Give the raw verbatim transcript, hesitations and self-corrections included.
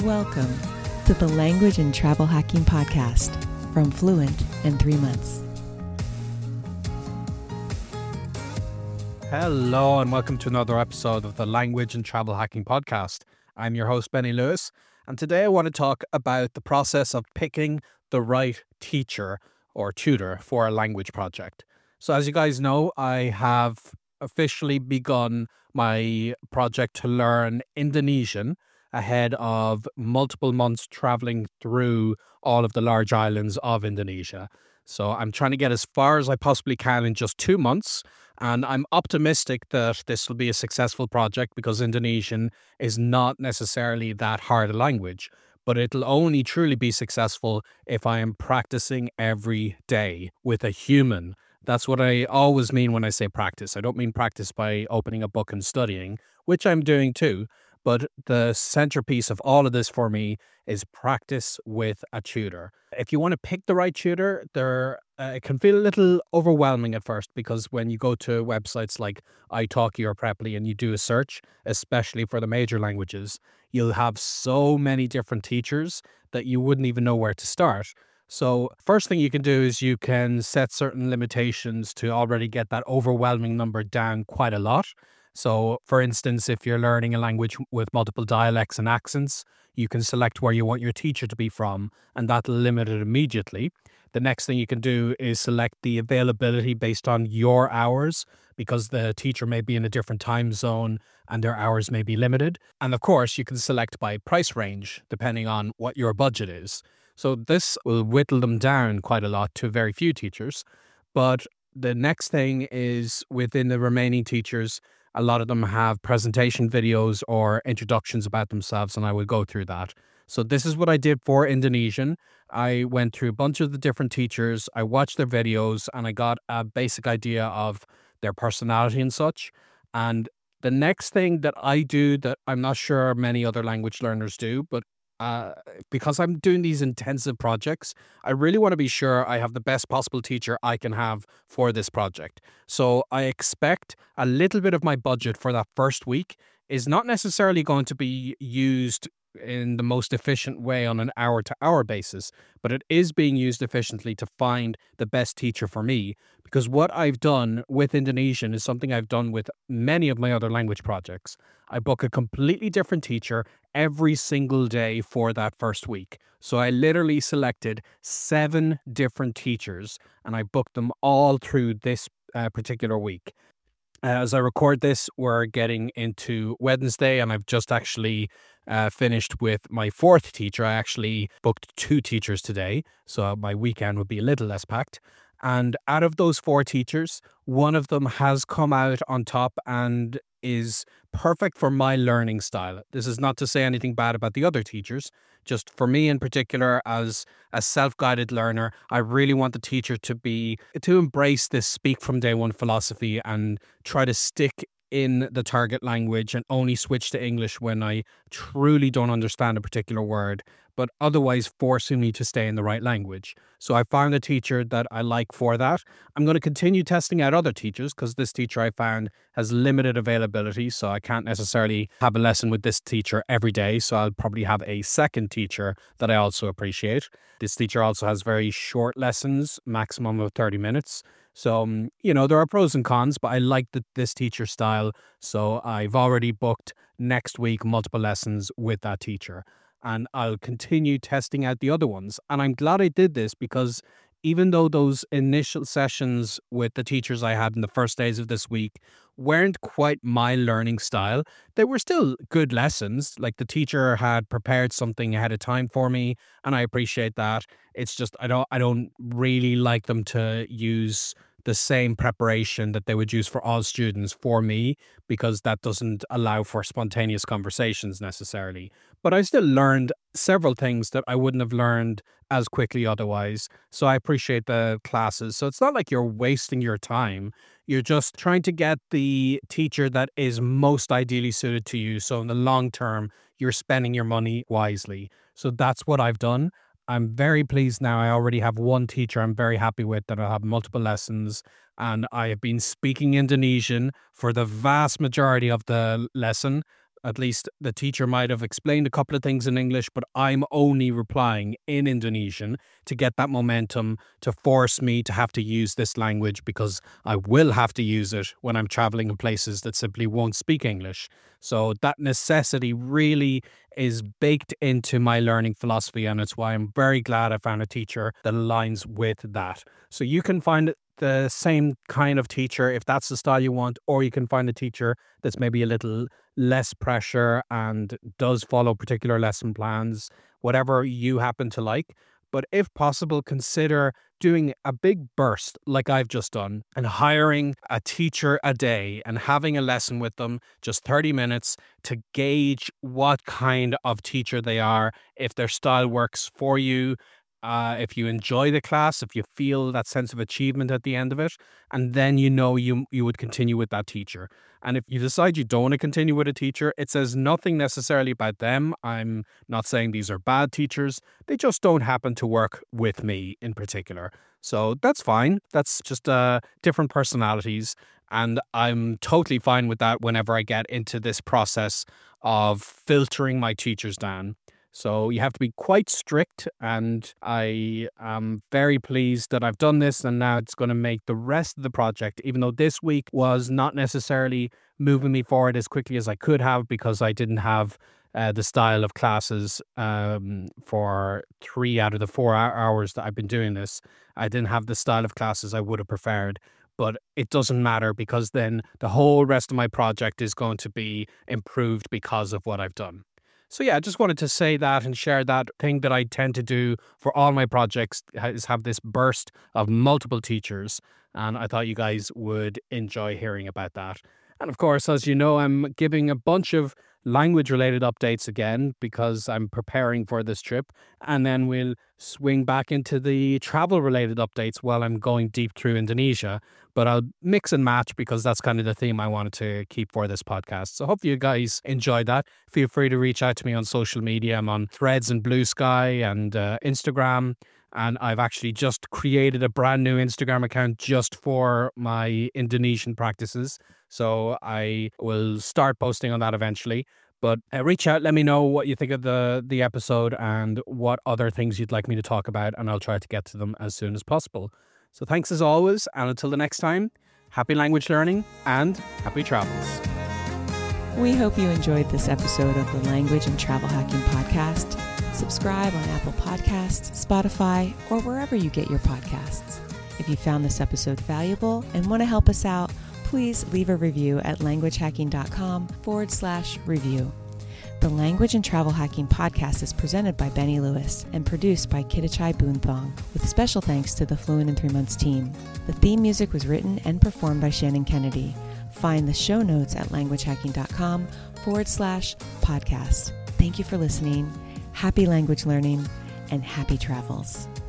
Welcome to the Language and Travel Hacking Podcast from Fluent in Three Months. Hello and welcome to another episode of the Language and Travel Hacking Podcast. I'm your host, Benny Lewis, and today I want to talk about the process of picking the right teacher or tutor for a language project. So as you guys know, I have officially begun my project to learn Indonesian ahead of multiple months traveling through all of the large islands of Indonesia. So I'm trying to get as far as I possibly can in just two months. And I'm optimistic that this will be a successful project because Indonesian is not necessarily that hard a language, but it'll only truly be successful if I am practicing every day with a human. That's what I always mean when I say practice. I don't mean practice by opening a book and studying, which I'm doing too. But the centerpiece of all of this for me is practice with a tutor. If you want to pick the right tutor, there uh, it can feel a little overwhelming at first because when you go to websites like italki or Preply and you do a search, especially for the major languages, you'll have so many different teachers that you wouldn't even know where to start. So first thing you can do is you can set certain limitations to already get that overwhelming number down quite a lot. So, for instance, if you're learning a language with multiple dialects and accents, you can select where you want your teacher to be from, and that'll limit it immediately. The next thing you can do is select the availability based on your hours, because the teacher may be in a different time zone and their hours may be limited. And of course, you can select by price range, depending on what your budget is. So this will whittle them down quite a lot to very few teachers. But the next thing is within the remaining teachers, a lot of them have presentation videos or introductions about themselves, and I will go through that. So this is what I did for Indonesian. I went through a bunch of the different teachers, I watched their videos, and I got a basic idea of their personality and such. And the next thing that I do that I'm not sure many other language learners do, but uh, because I'm doing these intensive projects, I really want to be sure I have the best possible teacher I can have for this project. So I expect a little bit of my budget for that first week is not necessarily going to be used in the most efficient way on an hour-to-hour basis, but it is being used efficiently to find the best teacher for me. Because what I've done with Indonesian is something I've done with many of my other language projects. I book a completely different teacher every single day for that first week. So I literally selected seven different teachers and I booked them all through this uh, particular week. As I record this, we're getting into Wednesday and I've just actually uh, finished with my fourth teacher. I actually booked two teachers today, so my weekend would be a little less packed. And out of those four teachers, one of them has come out on top and is perfect for my learning style. This is not to say anything bad about the other teachers. Just for me in particular, as a self-guided learner, I really want the teacher to be, to embrace this speak from day one philosophy and try to stick in the target language and only switch to English when I truly don't understand a particular word, but otherwise forcing me to stay in the right language. So I found a teacher that I like for that. I'm going to continue testing out other teachers because this teacher I found has limited availability, so I can't necessarily have a lesson with this teacher every day. So I'll probably have a second teacher that I also appreciate. This teacher also has very short lessons, maximum of thirty minutes. So, um, you know, there are pros and cons, but I like the, this teacher style. So I've already booked next week multiple lessons with that teacher. And I'll continue testing out the other ones. And I'm glad I did this because even though those initial sessions with the teachers I had in the first days of this week weren't quite my learning style, they were still good lessons. Like the teacher had prepared something ahead of time for me, and I appreciate that. It's just I don't I don't really like them to use the same preparation that they would use for all students for me, because that doesn't allow for spontaneous conversations necessarily. But I still learned several things that I wouldn't have learned as quickly otherwise. So I appreciate the classes. So it's not like you're wasting your time. You're just trying to get the teacher that is most ideally suited to you. So in the long term, you're spending your money wisely. So that's what I've done. I'm very pleased now. I already have one teacher I'm very happy with that I'll have multiple lessons, and I have been speaking Indonesian for the vast majority of the lesson. At least the teacher might have explained a couple of things in English, but I'm only replying in Indonesian to get that momentum, to force me to have to use this language, because I will have to use it when I'm traveling in places that simply won't speak English. So that necessity really is baked into my learning philosophy, and it's why I'm very glad I found a teacher that aligns with that. So you can find the same kind of teacher if that's the style you want, or you can find a teacher that's maybe a little less pressure and does follow particular lesson plans, whatever you happen to like. But if possible, consider doing a big burst like I've just done and hiring a teacher a day and having a lesson with them, just thirty minutes, to gauge what kind of teacher they are, if their style works for you, uh, if you enjoy the class, if you feel that sense of achievement at the end of it, and then you know you you would continue with that teacher. And if you decide you don't want to continue with a teacher, it says nothing necessarily about them. I'm not saying these are bad teachers. They just don't happen to work with me in particular. So that's fine. That's just uh, different personalities. And I'm totally fine with that whenever I get into this process of filtering my teachers down. So you have to be quite strict, and I am very pleased that I've done this, and now it's going to make the rest of the project, even though this week was not necessarily moving me forward as quickly as I could have because I didn't have uh, the style of classes um, for three out of the four hours that I've been doing this. I didn't have the style of classes I would have preferred. But it doesn't matter, because then the whole rest of my project is going to be improved because of what I've done. So yeah, I just wanted to say that and share that thing that I tend to do for all my projects, is have this burst of multiple teachers. And I thought you guys would enjoy hearing about that. And of course, as you know, I'm giving a bunch of language-related updates again because I'm preparing for this trip. And then we'll swing back into the travel-related updates while I'm going deep through Indonesia. But I'll mix and match because that's kind of the theme I wanted to keep for this podcast. So hope you guys enjoyed that. Feel free to reach out to me on social media. I'm on Threads and Blue Sky and uh, Instagram. And I've actually just created a brand new Instagram account just for my Indonesian practices. So I will start posting on that eventually. But uh, reach out, let me know what you think of the, the episode and what other things you'd like me to talk about, and I'll try to get to them as soon as possible. So thanks as always, and until the next time, happy language learning and happy travels. We hope you enjoyed this episode of the Language and Travel Hacking Podcast. Subscribe on Apple Podcasts, Spotify, or wherever you get your podcasts. If you found this episode valuable and want to help us out, please leave a review at languagehacking.com forward slash review. The Language and Travel Hacking Podcast is presented by Benny Lewis and produced by Kidichai Boonthong, with special thanks to the Fluent in Three Months team. The theme music was written and performed by Shannon Kennedy. Find the show notes at languagehacking.com forward slash podcast. Thank you for listening. Happy language learning and happy travels.